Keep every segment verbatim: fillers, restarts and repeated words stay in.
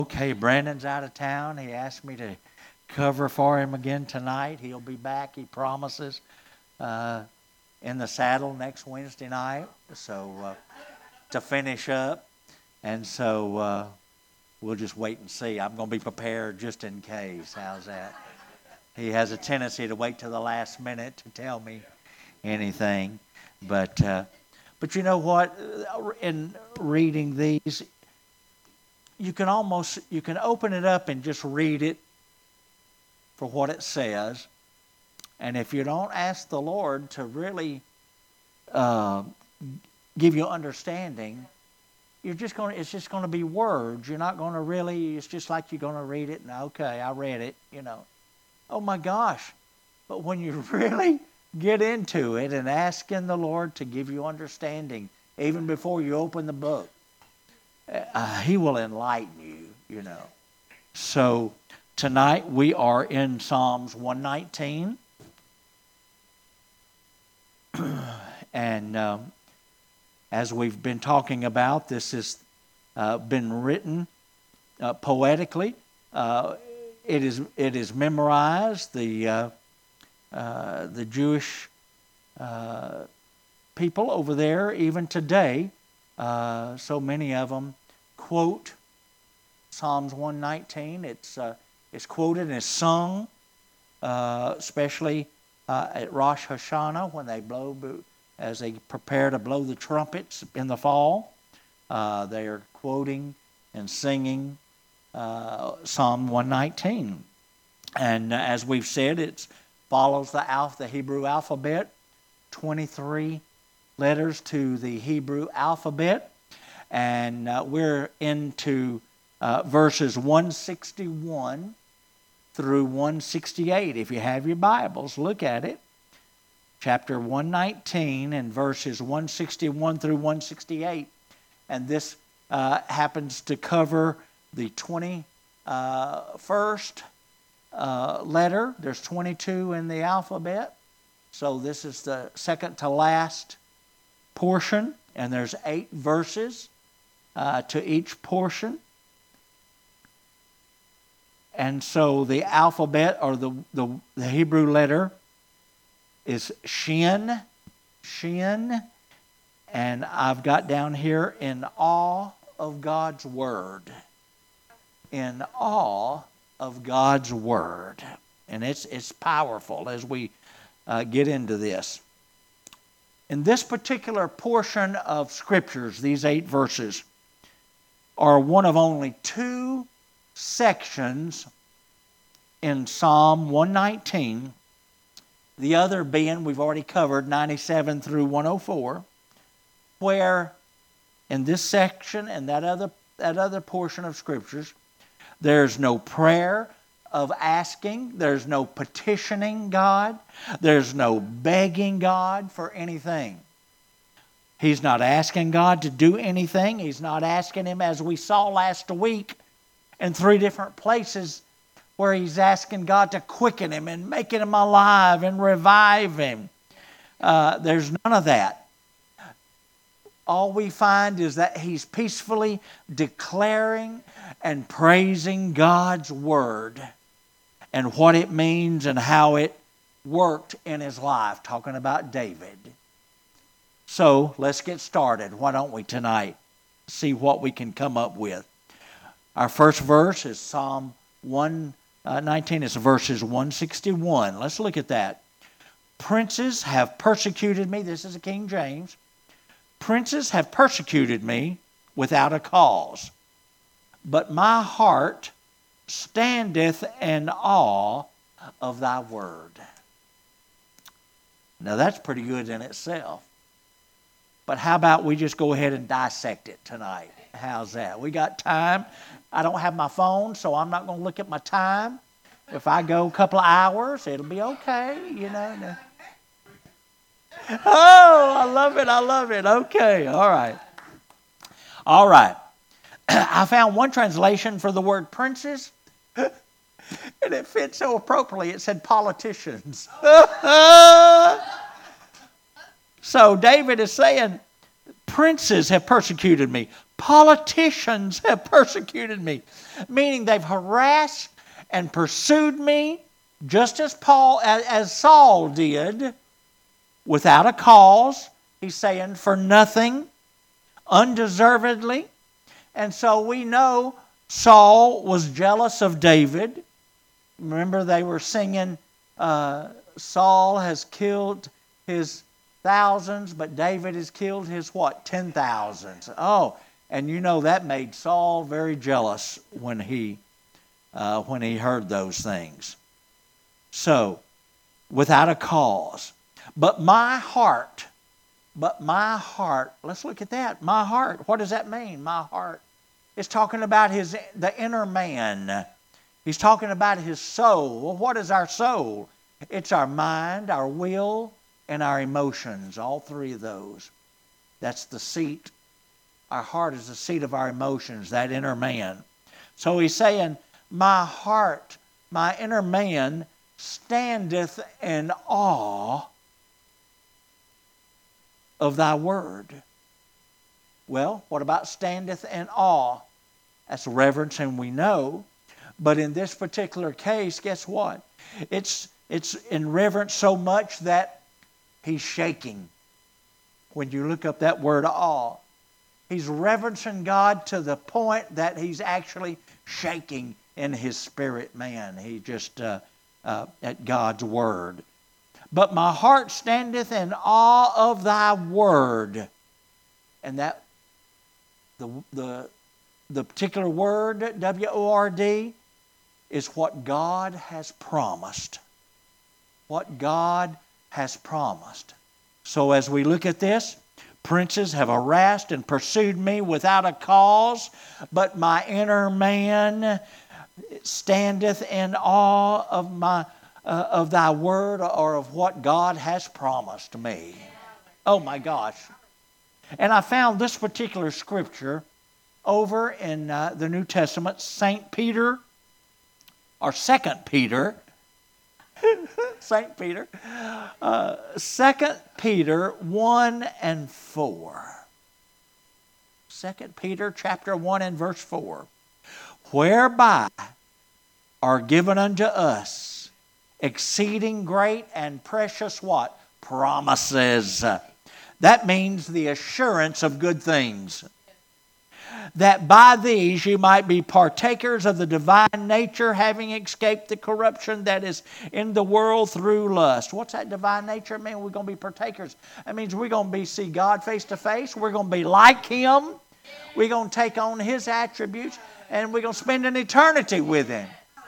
Okay, Brandon's out of town. He asked me to cover for him again tonight. He'll be back, he promises, uh, in the saddle next Wednesday night. So uh, to finish up. And so uh, we'll just wait and see. I'm going to be prepared just in case. How's that? He has a tendency to wait till the last minute to tell me anything. But, uh, but you know what? In reading these, you can almost, you can open it up and just read it for what it says. And if you don't ask the Lord to really uh, give you understanding, you're just going to, it's just going to be words. You're not going to really, it's just like you're going to read it and okay, I read it, you know. Oh my gosh. But when you really get into it and asking the Lord to give you understanding, even before you open the book, uh, He will enlighten you, you know. So tonight we are in Psalms one nineteen. And um, as we've been talking about, this has uh, been written uh, poetically. Uh, it is it is memorized. The uh, uh, the Jewish uh, people over there, even today, uh, so many of them quote Psalms one nineteen. It's uh, it's quoted and it's sung, uh, especially uh, at Rosh Hashanah when they blow. As they prepare to blow the trumpets in the fall, uh, they are quoting and singing uh, Psalm one nineteen. And uh, as we've said, it follows the, alph- the Hebrew alphabet, twenty-three letters to the Hebrew alphabet. And uh, we're into uh, verses one sixty-one through one sixty-eight. If you have your Bibles, look at it. Chapter one nineteen and verses one sixty-one through one sixty-eight. And this uh, happens to cover the twenty-first uh, letter. There's twenty-two in the alphabet. So this is the second to last portion. And there's eight verses uh, to each portion. And so the alphabet, or the, the, the Hebrew letter, is Shin, Shin, and I've got down here, in awe of God's Word. In awe of God's Word. And it's it's powerful as we uh, get into this. In this particular portion of Scriptures, these eight verses are one of only two sections in Psalm one nineteen. The other being, we've already covered, ninety-seven through one oh four, where in this section and that other, that other portion of Scriptures, there's no prayer of asking, there's no petitioning God, there's no begging God for anything. He's not asking God to do anything. He's not asking Him, as we saw last week, in three different places, where he's asking God to quicken him and make him alive and revive him. Uh, there's none of that. All we find is that he's peacefully declaring and praising God's Word and what it means and how it worked in his life, talking about David. So let's get started, why don't we, tonight? See what we can come up with. Our first verse is Psalm one nineteen. It's verses one sixty-one. Let's look at that. Princes have persecuted me. This is a King James. Princes have persecuted me without a cause. But my heart standeth in awe of thy word. Now that's pretty good in itself. But how about we just go ahead and dissect it tonight? How's that? We got time. I don't have my phone, so I'm not going to look at my time. If I go a couple of hours, it'll be okay, you know. Oh, I love it, I love it. Okay, all right. All right. I found one translation for the word princes, and it fits so appropriately. It said politicians. So David is saying, princes have persecuted me. politicians have persecuted me. Meaning they've harassed and pursued me, just as Paul, as, as Saul did, without a cause. He's saying for nothing, undeservedly. And so we know Saul was jealous of David. Remember, they were singing, uh, Saul has killed his thousands, but David has killed his what? Ten thousands. Oh, and you know that made Saul very jealous when he uh, when he heard those things. So, without a cause. But my heart, but my heart, let's look at that. My heart, what does that mean? My heart. It's talking about his the inner man. He's talking about his soul. Well, what is our soul? It's our mind, our will, and our emotions, all three of those. That's the seat. Our heart is the seat of our emotions, that inner man. So he's saying, my heart, my inner man, standeth in awe of thy word. Well, what about standeth in awe? That's reverence, and we know. But in this particular case, guess what? It's, it's in reverence so much that he's shaking. When you look up that word awe, he's reverencing God to the point that he's actually shaking in his spirit man. He just, uh, uh, at God's word. But my heart standeth in awe of thy word. And that, the, the, the particular word, W O R D, is what God has promised. What God has promised. So as we look at this, princes have harassed and pursued me without a cause, but my inner man standeth in awe of my uh, of thy word, or of what God has promised me. Oh my gosh. And I found this particular scripture over in uh, the New Testament, Saint Peter, or Second Peter, Saint Peter, uh, Second Peter one and four. Second Peter chapter one and verse four. Whereby are given unto us exceeding great and precious what? Promises. That means the assurance of good things. That by these you might be partakers of the divine nature, having escaped the corruption that is in the world through lust. What's that divine nature mean? We're going to be partakers. That means we're going to be see God face to face. We're going to be like Him. We're going to take on His attributes, and we're going to spend an eternity with Him.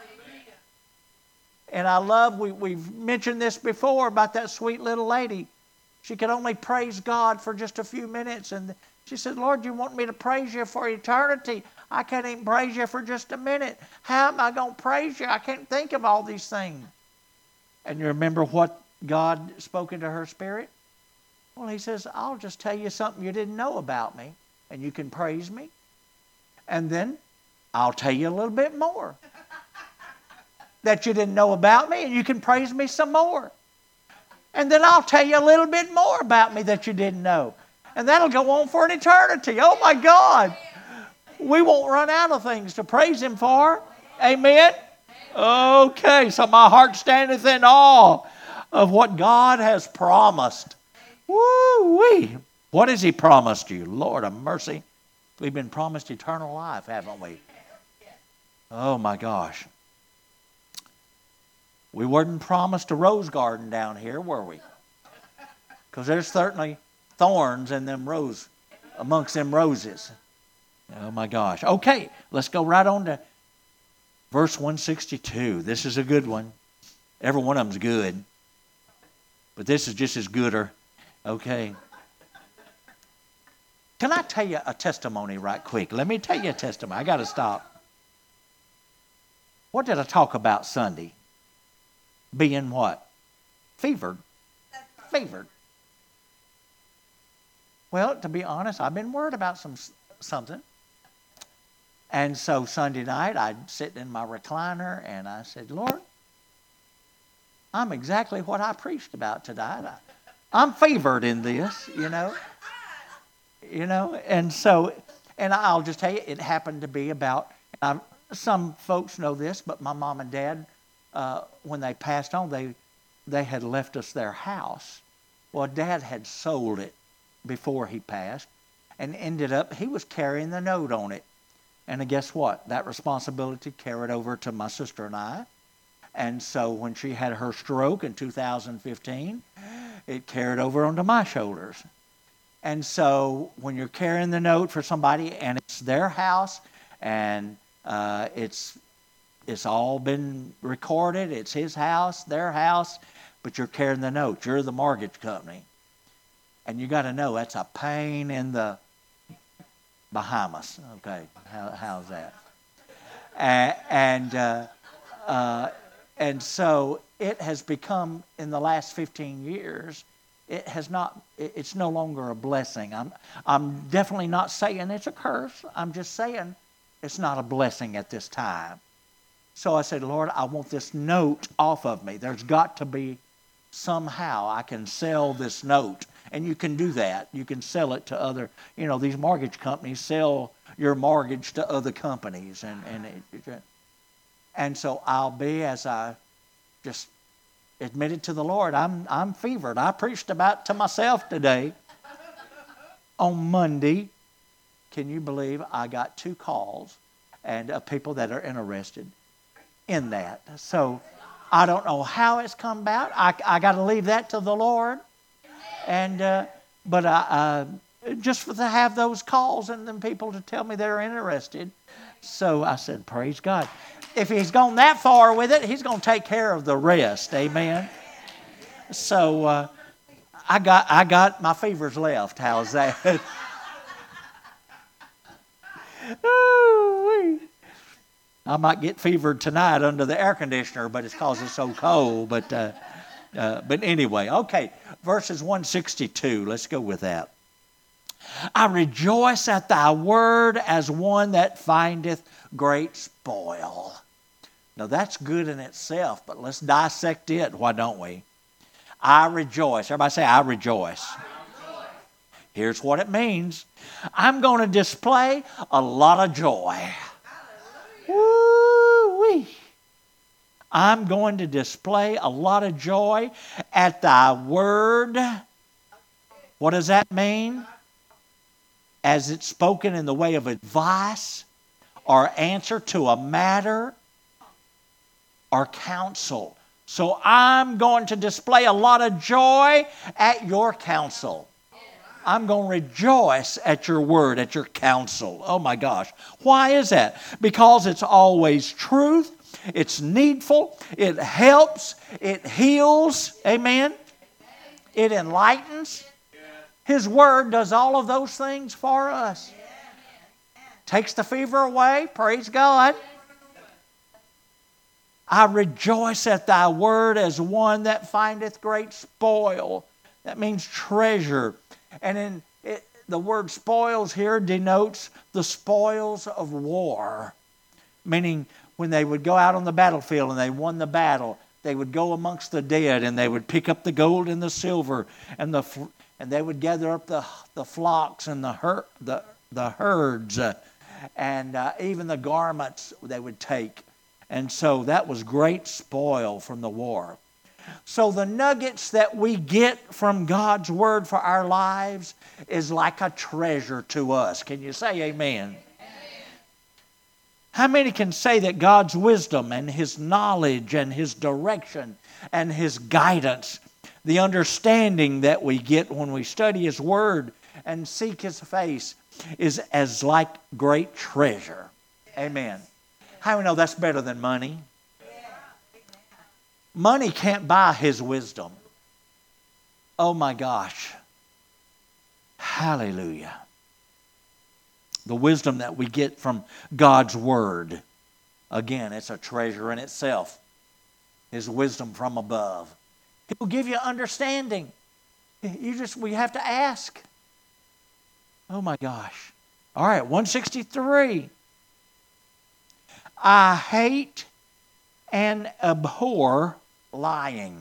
And I love, we, we've mentioned this before about that sweet little lady. She could only praise God for just a few minutes, and she said, Lord, you want me to praise you for eternity? I can't even praise you for just a minute. How am I going to praise you? I can't think of all these things. And you remember what God spoke into her spirit? Well, He says, I'll just tell you something you didn't know about me, and you can praise me. And then I'll tell you a little bit more that you didn't know about me, and you can praise me some more. And then I'll tell you a little bit more about me that you didn't know. And that'll go on for an eternity. Oh my God. We won't run out of things to praise Him for. Amen? Okay, so my heart standeth in awe of what God has promised. Woo-wee. What has He promised you? Lord of mercy. We've been promised eternal life, haven't we? Oh my gosh. We weren't promised a rose garden down here, were we? Because there's certainly thorns in them rose, amongst them roses. Oh my gosh. Okay, let's go right on to verse one sixty-two. This is a good one. Every one of them's good. But this is just as gooder. Okay. Can I tell you a testimony right quick? Let me tell you a testimony. I got to stop. What did I talk about Sunday? Being what? Fevered. Fevered. Well, to be honest, I've been worried about some something. And so Sunday night, I'd sit in my recliner and I said, Lord, I'm exactly what I preached about tonight. I, I'm fevered in this, you know. You know, and so And I'll just tell you, it happened to be about, um, some folks know this, but my mom and dad, uh, when they passed on, they they had left us their house. Well, Dad had sold it before he passed, and ended up, he was carrying the note on it. And guess what? That responsibility carried over to my sister and I. And so when she had her stroke in two thousand fifteen, it carried over onto my shoulders. And so when you're carrying the note for somebody and it's their house and uh, it's it's all been recorded, it's his house, their house, but you're carrying the note. You're the mortgage company. And you got to know that's a pain in the Bahamas. Okay, How, how's that? And and, uh, uh, and so it has become, in the last fifteen years, it has not, it's no longer a blessing. I'm, I'm definitely not saying it's a curse. I'm just saying it's not a blessing at this time. So I said, Lord, I want this note off of me. There's got to be somehow I can sell this note. And you can do that. You can sell it to other, you know, these mortgage companies sell your mortgage to other companies. And, and, it, and so I'll be, as I just admitted to the Lord, I'm I'm fevered. I preached about to myself today. On Monday, can you believe I got two calls and uh, people that are interested in that. So I don't know how it's come about. I, I got to leave that to the Lord. And uh, but I, uh, just for to have those calls and then people to tell me they're interested. So I said, praise God. If he's gone that far with it, he's going to take care of the rest. Amen. So uh, I got I got my fevers left. How's that? Ooh-wee. I might get fevered tonight under the air conditioner, but it's because it's so cold. But uh, uh, but anyway, okay. Verses one sixty-two. Let's go with that. I rejoice at thy word as one that findeth great spoil. Now that's good in itself, but let's dissect it, why don't we? I rejoice. Everybody say, I rejoice. I rejoice. Here's what it means. I'm going to display a lot of joy. Woo-wee. I'm going to display a lot of joy at thy word. What does that mean? As it's spoken in the way of advice or answer to a matter or counsel. So I'm going to display a lot of joy at your counsel. I'm going to rejoice at your word, at your counsel. Oh my gosh. Why is that? Because it's always truth. It's needful. It helps. It heals. Amen. It enlightens. His word does all of those things for us. Takes the fever away. Praise God. I rejoice at thy word as one that findeth great spoil. That means treasure. And in it, the word spoils here denotes the spoils of war. Meaning when they would go out on the battlefield and they won the battle, they would go amongst the dead and they would pick up the gold and the silver and the and they would gather up the the flocks and the her, the the herds uh, and uh, even the garments they would take. And so that was great spoil from the war. So the nuggets that we get from God's word for our lives is like a treasure to us. Can you say amen? How many can say that God's wisdom and His knowledge and His direction and His guidance, the understanding that we get when we study His Word and seek His face, is as like great treasure? Amen. How many know that's better than money? Money can't buy His wisdom. Oh my gosh. Hallelujah. The wisdom that we get from God's Word. Again, it's a treasure in itself. His wisdom from above. He will give you understanding. You just, we have to ask. Oh my gosh. All right, one sixty-three. I hate and abhor lying,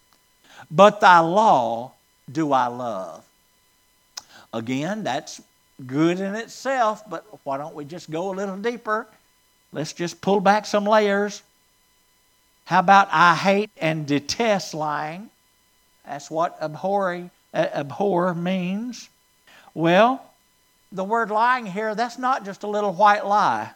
but thy law do I love. Again, that's good in itself, but why don't we just go a little deeper? Let's just pull back some layers. How about I hate and detest lying? That's what abhor, uh, abhor means. Well, the word lying here, that's not just a little white lie.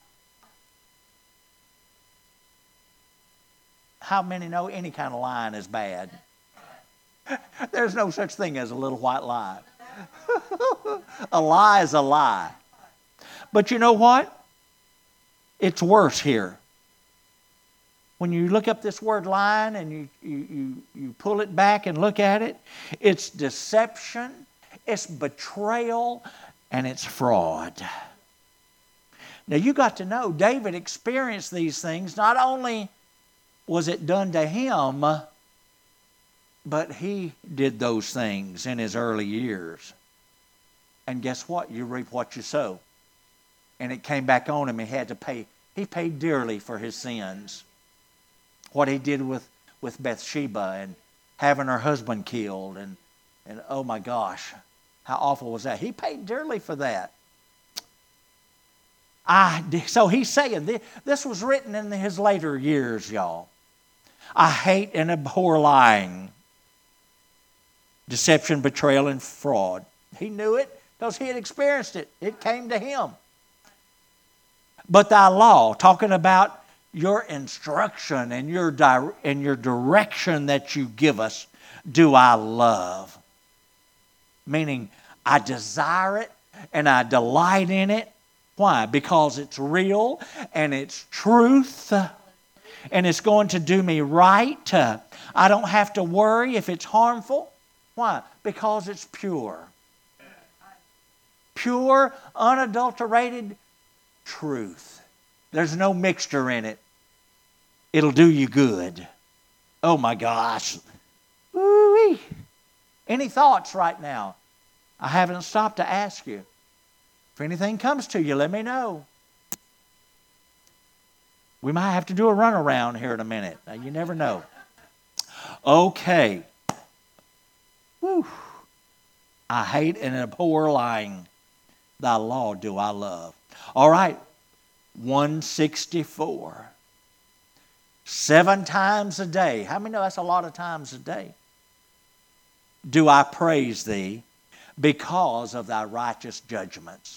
How many know any kind of lying is bad? There's no such thing as a little white lie. A lie is a lie. But you know what? It's worse here. When you look up this word lying and you, you, you, you pull it back and look at it, it's deception, it's betrayal, and it's fraud. Now you got to know, David experienced these things. Not only was it done to him, but he did those things in his early years. And guess what? You reap what you sow. And it came back on him. He had to pay. He paid dearly for his sins. What he did with, with Bathsheba and having her husband killed. And, and oh my gosh, how awful was that? He paid dearly for that. I, so he's saying, this, this was written in his later years, y'all. I hate and abhor lying, deception, betrayal, and fraud. He knew it because he had experienced it. It came to him. But thy law, talking about your instruction and your, di- and your direction that you give us, do I love. Meaning, I desire it and I delight in it. Why? Because it's real and it's truth and it's going to do me right. I don't have to worry if it's harmful. Why? Because it's pure. Pure, unadulterated truth. There's no mixture in it. It'll do you good. Oh my gosh. Woo-wee. Any thoughts right now? I haven't stopped to ask you. If anything comes to you, let me know. We might have to do a runaround here in a minute. Now, you never know. Okay. Whew. I hate and abhor lying. Thy law do I love. All right. one sixty-four. Seven times a day. How many know that's a lot of times a day? Do I praise thee because of thy righteous judgments.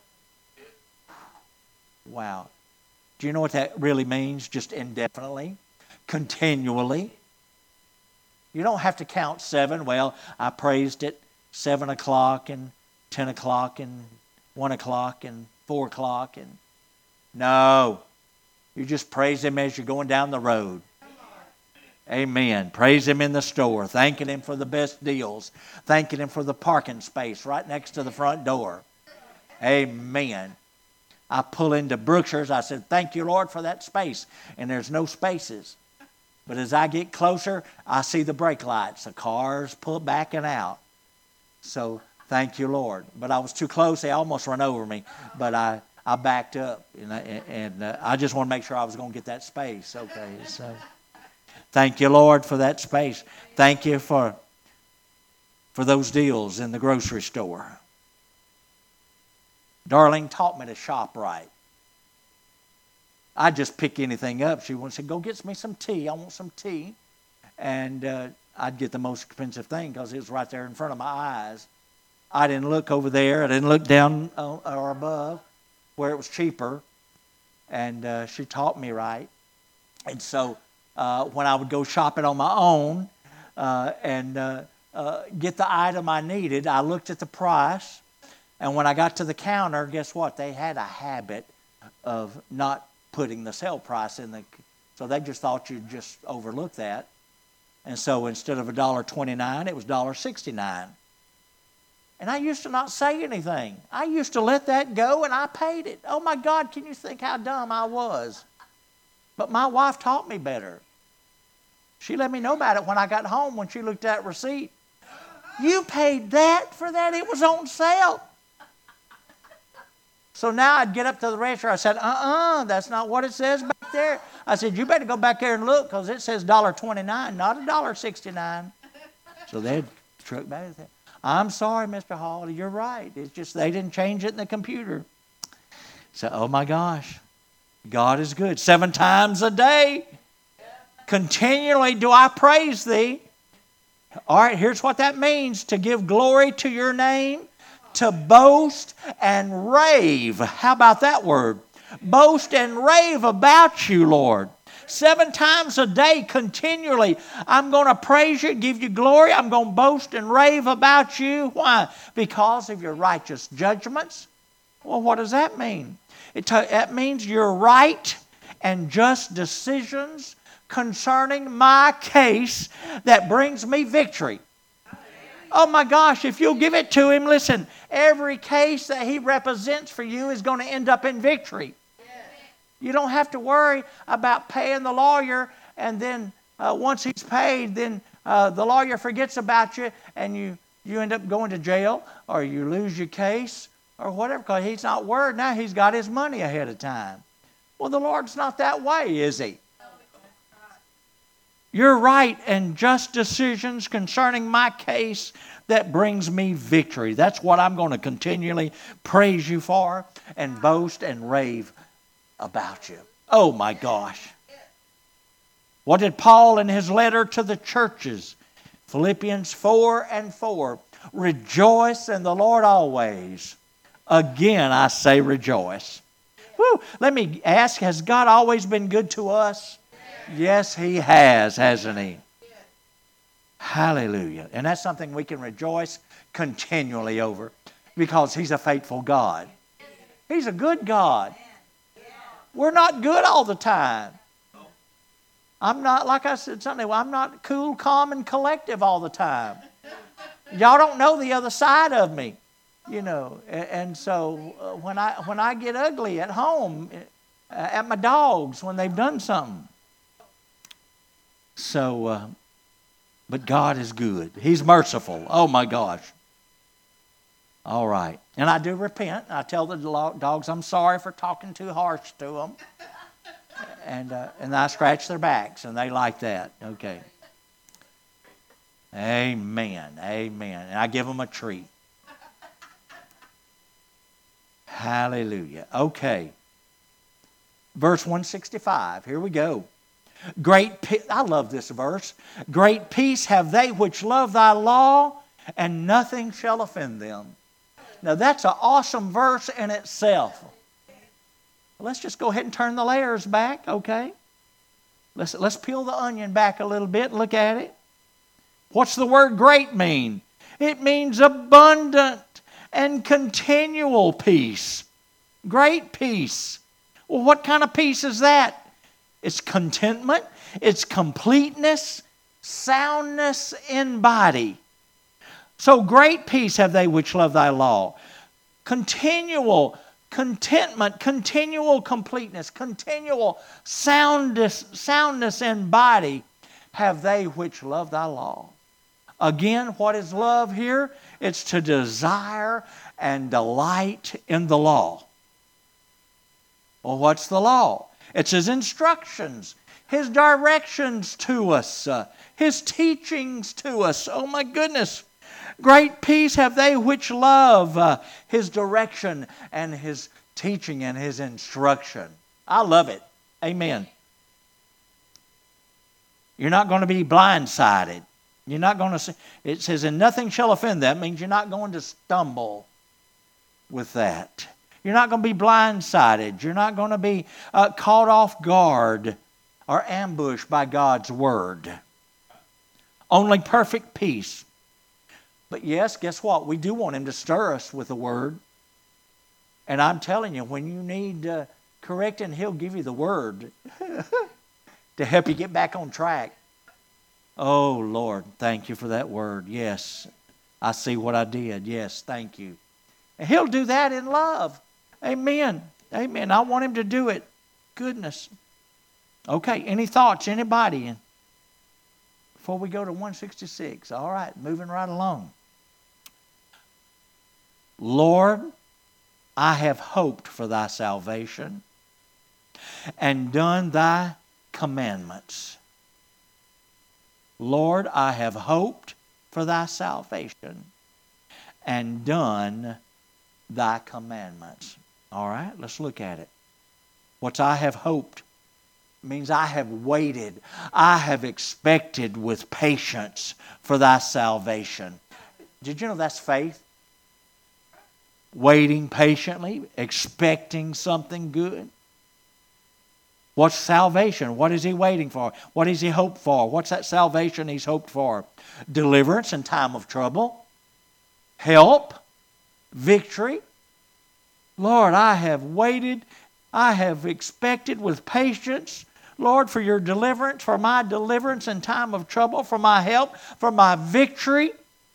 Wow. Do you know what that really means? Just indefinitely, continually. You don't have to count seven. Well, I praised it seven o'clock and ten o'clock and one o'clock and four o'clock. and No. You just praise Him as you're going down the road. Amen. Praise Him in the store. Thanking Him for the best deals. Thanking Him for the parking space right next to the front door. Amen. I pull into Brookshire's. I said, thank you, Lord, for that space. And there's no spaces. But as I get closer, I see the brake lights. The cars pull back and out. So thank you, Lord. But I was too close. They almost run over me. But I, I backed up. And, I, and uh, I just want to make sure I was going to get that space. Okay, so... Thank you, Lord, for that space. Thank you for, for those deals in the grocery store. Darlene taught me to shop right. I'd just pick anything up. She would say, go get me some tea. I want some tea. And uh, I'd get the most expensive thing because it was right there in front of my eyes. I didn't look over there. I didn't look down or above where it was cheaper. And uh, she taught me right. And so... Uh, when I would go shopping on my own uh, and uh, uh, get the item I needed, I looked at the price. And when I got to the counter, guess what? They had a habit of not putting the sale price in the... So they just thought you'd just overlook that. And so instead of one dollar twenty-nine, it was one dollar sixty-nine. And I used to not say anything. I used to let that go and I paid it. Oh my God, can you think how dumb I was? But my wife taught me better. She let me know about it when I got home when she looked at that receipt. You paid that for that? It was on sale. So now I'd get up to the register. I said, uh-uh, that's not what it says back there. I said, you better go back there and look because it says one dollar twenty-nine, not one dollar sixty-nine. So they'd truck back there. I'm sorry, Mister Hall, you're right. It's just they didn't change it in the computer. So, oh my gosh, God is good. Seven times a day, continually do I praise thee. All right, here's what that means: to give glory to your name, to boast and rave. How about that word? Boast and rave about you, Lord. Seven times a day, continually, I'm going to praise you, give you glory. I'm going to boast and rave about you. Why? Because of your righteous judgments. Well, what does that mean? It t- that means your right and just decisions concerning my case that brings me victory. Oh my gosh, if you'll give it to Him, listen, every case that He represents for you is going to end up in victory. You don't have to worry about paying the lawyer, and then uh, once he's paid, then uh, the lawyer forgets about you, and you, you end up going to jail, or you lose your case, or whatever, because he's not worried now. He's got his money ahead of time. Well, the Lord's not that way, is He? Your right and just decisions concerning my case that brings me victory. That's what I'm going to continually praise you for and boast and rave about you. Oh my gosh. What did Paul in his letter to the churches? Philippians four and four. Rejoice in the Lord always. Again, I say rejoice. Woo. Let me ask, has God always been good to us? Yes, He has, hasn't He? Hallelujah. And that's something we can rejoice continually over, because He's a faithful God. He's a good God. We're not good all the time. I'm not, like I said Sunday, I'm not cool, calm, and collective all the time. Y'all don't know the other side of me, you know. And, and so uh, when I when I get ugly at home, uh, at my dogs when they've done something. So, uh, but God is good. He's merciful. Oh my gosh. All right. And I do repent. I tell the dogs I'm sorry for talking too harsh to them. And uh, and I scratch their backs, and they like that. Okay. Amen. Amen. And I give them a treat. Hallelujah. Okay. Verse one sixty-five. Here we go. Great peace. I love this verse. Great peace have they which love thy law, and nothing shall offend them. Now that's an awesome verse in itself. Let's just go ahead and turn the layers back, okay? Let's, let's peel the onion back a little bit and look at it. What's the word great mean? It means abundant and continual peace. Great peace. Well, what kind of peace is that? It's contentment, it's completeness, soundness in body. So great peace have they which love thy law. Continual contentment, continual completeness, continual soundness, soundness in body have they which love thy law. Again, what is love here? It's to desire and delight in the law. Well, what's the law? It's His instructions, His directions to us, uh, His teachings to us. Oh my goodness. Great peace have they which love uh, His direction and His teaching and His instruction. I love it. Amen. You're not going to be blindsided. You're not going to see. It says, and nothing shall offend them. That means you're not going to stumble with that. You're not going to be blindsided. You're not going to be uh, caught off guard or ambushed by God's word. Only perfect peace. But yes, guess what? We do want Him to stir us with the word. And I'm telling you, when you need uh, correcting, He'll give you the word to help you get back on track. Oh, Lord, thank you for that word. Yes, I see what I did. Yes, thank you. And He'll do that in love. Amen. Amen. I want Him to do it. Goodness. Okay, any thoughts? Anybody? Before we go to one sixty-six. All right, moving right along. Lord, I have hoped for thy salvation and done thy commandments. Lord, I have hoped for thy salvation and done thy commandments. All right, let's look at it. What's I have hoped? Means I have waited. I have expected with patience for thy salvation. Did you know that's faith? Waiting patiently, expecting something good. What's salvation? What is he waiting for? What is he hoped for? What's that salvation he's hoped for? Deliverance in time of trouble. Help. Victory. Lord, I have waited. I have expected with patience, Lord, for your deliverance, for my deliverance in time of trouble, for my help, for my victory.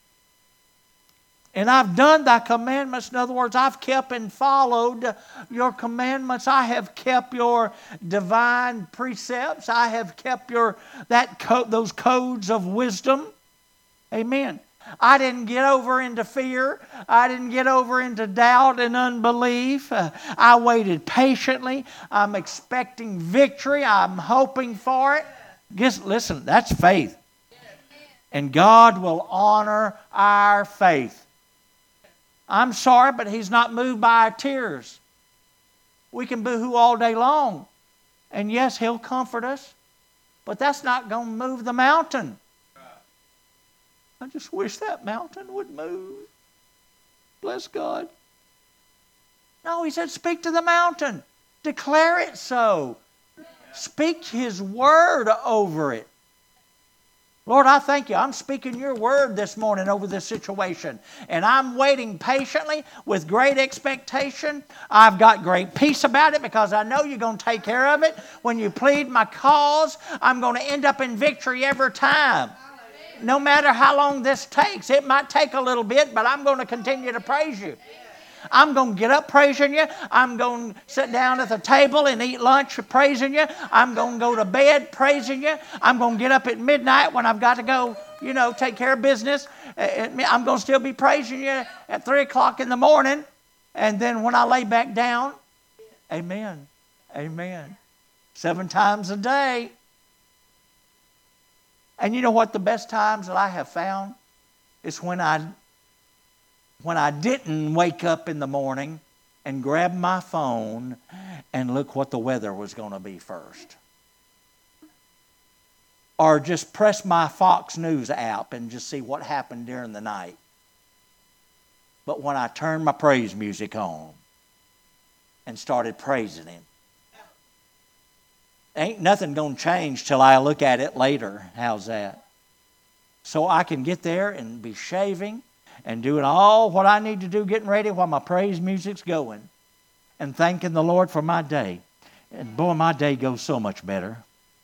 And I've done thy commandments. In other words, I've kept and followed your commandments. I have kept your divine precepts. I have kept your that co- those codes of wisdom. Amen. I didn't get over into fear. I didn't get over into doubt and unbelief. Uh, I waited patiently. I'm expecting victory. I'm hoping for it. Just listen, that's faith. And God will honor our faith. I'm sorry, but He's not moved by our tears. We can boo-hoo all day long. And yes, He'll comfort us. But that's not going to move the mountain. I just wish that mountain would move. Bless God. No, He said, speak to the mountain. Declare it so. Speak His word over it. Lord, I thank you. I'm speaking your word this morning over this situation. And I'm waiting patiently with great expectation. I've got great peace about it because I know you're going to take care of it. When you plead my cause, I'm going to end up in victory every time. No matter how long this takes. It might take a little bit, but I'm going to continue to praise you. I'm going to get up praising you. I'm going to sit down at the table and eat lunch praising you. I'm going to go to bed praising you. I'm going to get up at midnight when I've got to go, you know, take care of business. I'm going to still be praising you at three o'clock in the morning. And then when I lay back down, amen, amen. Seven times a day. And you know what the best times that I have found? Is when I When I didn't wake up in the morning and grab my phone and look what the weather was going to be first. Or just press my Fox News app and just see what happened during the night. But when I turned my praise music on and started praising Him, ain't nothing going to change till I look at it later. How's that? So I can get there and be shaving and doing all what I need to do, getting ready while my praise music's going. And thanking the Lord for my day. And boy, my day goes so much better.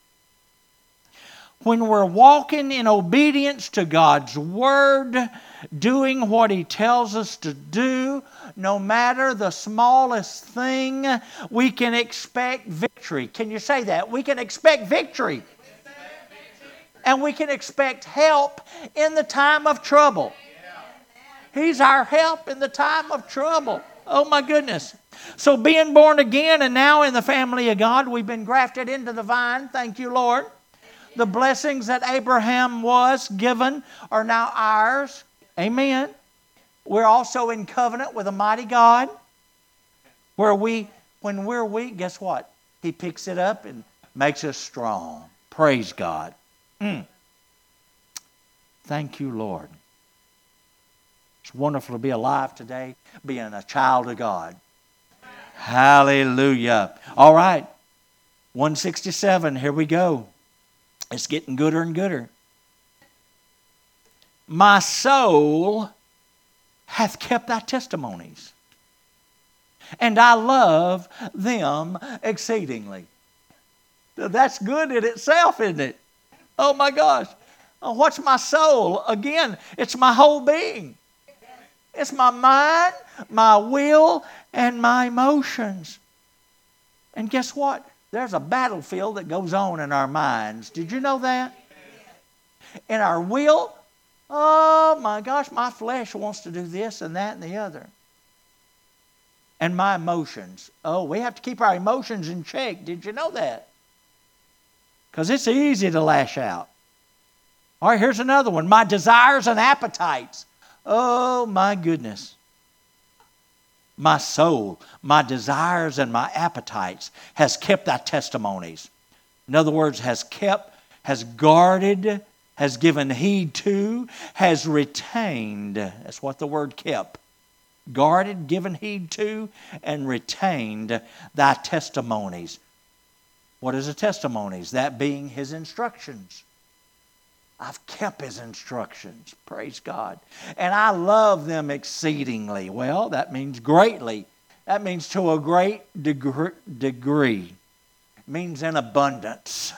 When we're walking in obedience to God's Word, doing what He tells us to do, no matter the smallest thing, we can expect victory. Can you say that? We can expect victory. And we can expect help in the time of trouble. He's our help in the time of trouble. Oh my goodness. So being born again and now in the family of God, we've been grafted into the vine. Thank you, Lord. The blessings that Abraham was given are now ours. Amen. We're also in covenant with a mighty God. Where we, when we're weak, guess what? He picks it up and makes us strong. Praise God. Mm. Thank you, Lord. It's wonderful to be alive today, being a child of God. Hallelujah. All right. one sixty-seven, here we go. It's getting gooder and gooder. My soul hath kept thy testimonies, and I love them exceedingly. That's good in itself, isn't it? Oh my gosh. Oh, what's my soul? Again, it's my whole being. It's my mind, my will, and my emotions. And guess what? There's a battlefield that goes on in our minds. Did you know that? In our will, oh my gosh, my flesh wants to do this and that and the other. And my emotions. Oh, we have to keep our emotions in check. Did you know that? Because it's easy to lash out. All right, here's another one. My desires and appetites. Oh, my goodness. My soul, my desires, and my appetites has kept thy testimonies. In other words, has kept, has guarded, has given heed to, has retained. That's what the word kept. Guarded, given heed to, and retained thy testimonies. What is the testimonies? That being his instructions. I've kept his instructions. Praise God. And I love them exceedingly. Well, that means greatly. That means to a great degree. degree. It means in abundance.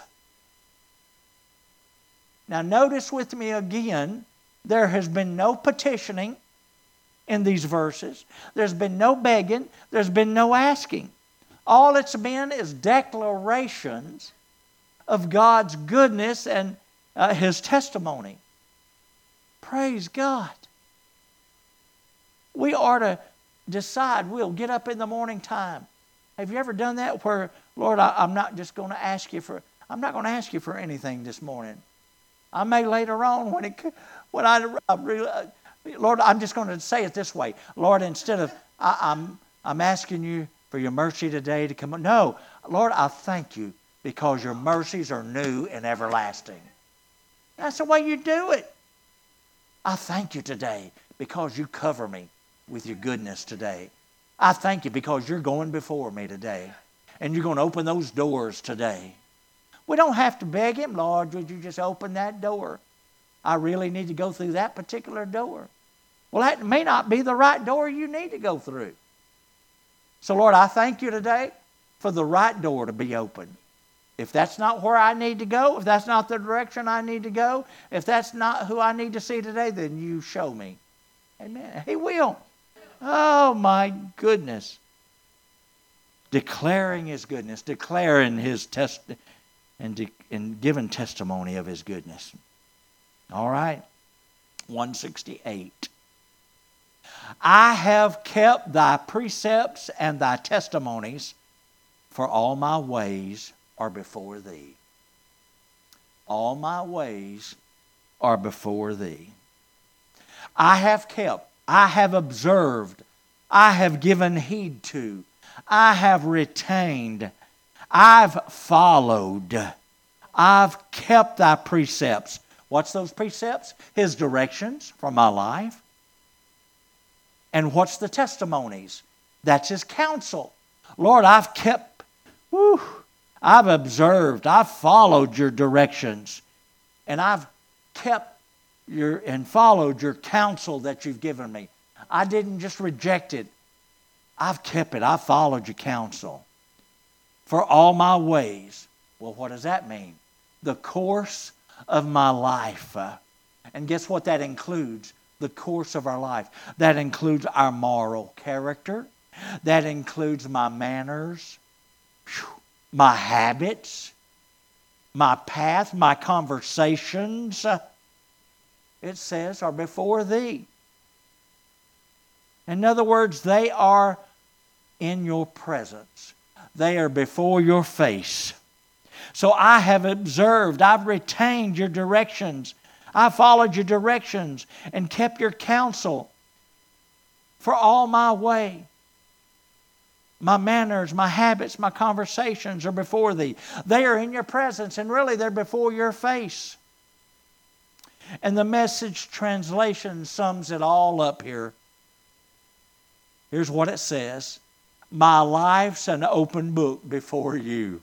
Now notice with me again, there has been no petitioning in these verses. There's been no begging. There's been no asking. All it's been is declarations of God's goodness and uh, his testimony. Praise God. We are to decide. We'll get up in the morning time. Have you ever done that where, Lord, I, I'm not just going to ask you for, I'm not going to ask you for anything this morning. I may later on when it, when I, I really, Lord, I'm just going to say it this way. Lord, instead of, I, I'm, I'm asking you for your mercy today to come. No, Lord, I thank you because your mercies are new and everlasting. That's the way you do it. I thank you today because you cover me with your goodness today. I thank you because you're going before me today. And you're going to open those doors today. We don't have to beg him, Lord, would you just open that door? I really need to go through that particular door. Well, that may not be the right door you need to go through. So, Lord, I thank you today for the right door to be open. If that's not where I need to go, if that's not the direction I need to go, if that's not who I need to see today, then you show me. Amen. He will. Oh, my goodness. Declaring his goodness, declaring his test, and, de- and giving testimony of his goodness. All right. one sixty-eight. I have kept thy precepts and thy testimonies, for all my ways are before thee. All my ways are before thee. I have kept, I have observed, I have given heed to, I have retained, I've followed, I've kept thy precepts. What's those precepts? His directions for my life. And what's the testimonies? That's his counsel. Lord, I've kept, whew, I've observed, I've followed your directions, and I've kept your and followed your counsel that you've given me. I didn't just reject it. I've kept it. I've followed your counsel. For all my ways. Well, what does that mean? The course of my life. Uh, and guess what that includes? The course of our life. That includes our moral character. That includes my manners, my habits, my path, my conversations. Uh, it says, are before thee. In other words, they are in your presence. They are before your face. So I have observed, I've retained your directions. I followed your directions and kept your counsel for all my way. My manners, my habits, my conversations are before thee. They are in your presence, and really they're before your face. And the Message translation sums it all up here. Here's what it says. My life's an open book before you.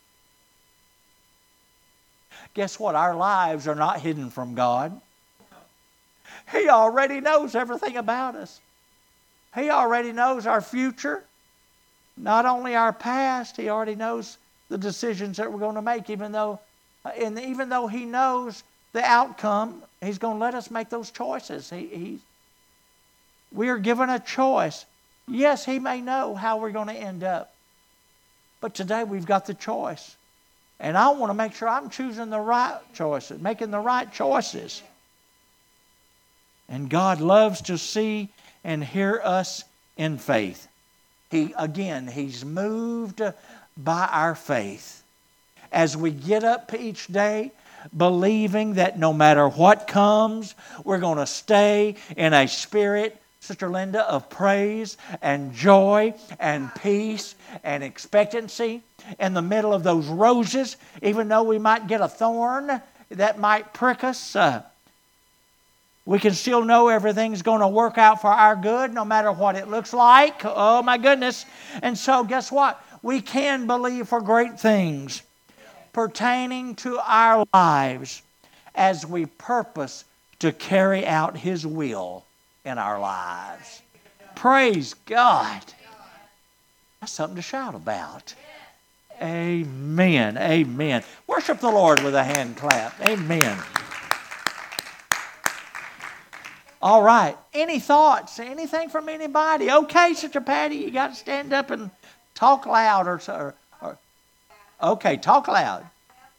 Guess what? Our lives are not hidden from God. He already knows everything about us. He already knows our future. Not only our past, He already knows the decisions that we're going to make, even though, and even though He knows the outcome, He's going to let us make those choices. He, he, we are given a choice. Yes, He may know how we're going to end up. But today we've got the choice. And I want to make sure I'm choosing the right choices, making the right choices. And God loves to see and hear us in faith. He, again, He's moved by our faith. As we get up each day, believing that no matter what comes, we're going to stay in a spirit, Sister Linda, of praise and joy and peace and expectancy in the middle of those roses, even though we might get a thorn that might prick us. Uh, we can still know everything's going to work out for our good no matter what it looks like. Oh my goodness. And so guess what? We can believe for great things pertaining to our lives as we purpose to carry out His will in our lives. Praise God. That's something to shout about. Amen. Amen. Worship the Lord with a hand clap. Amen. All right. Any thoughts? Anything from anybody? Okay, Sister Patty, you got to stand up and talk loud or, or, or okay, talk loud.